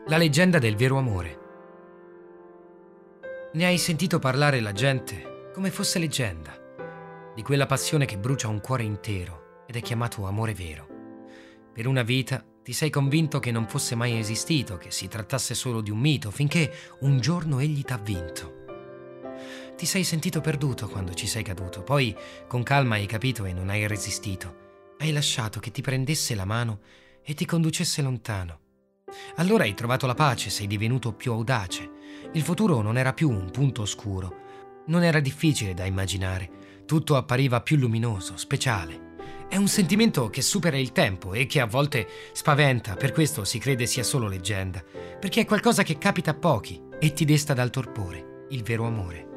La leggenda del vero amore. Ne hai sentito parlare la gente come fosse leggenda, di quella passione che brucia un cuore intero ed è chiamato amore vero. Per una vita ti sei convinto che non fosse mai esistito, che si trattasse solo di un mito, finché un giorno egli t'ha vinto. Ti sei sentito perduto quando ci sei caduto, poi con calma hai capito e non hai resistito. Hai lasciato che ti prendesse la mano e ti conducesse lontano. Allora hai trovato la pace, sei divenuto più audace. Il futuro non era più un punto oscuro. Non era difficile da immaginare. Tutto appariva più luminoso, speciale. È un sentimento che supera il tempo e che a volte spaventa, per questo si crede sia solo leggenda, perché è qualcosa che capita a pochi e ti desta dal torpore, il vero amore.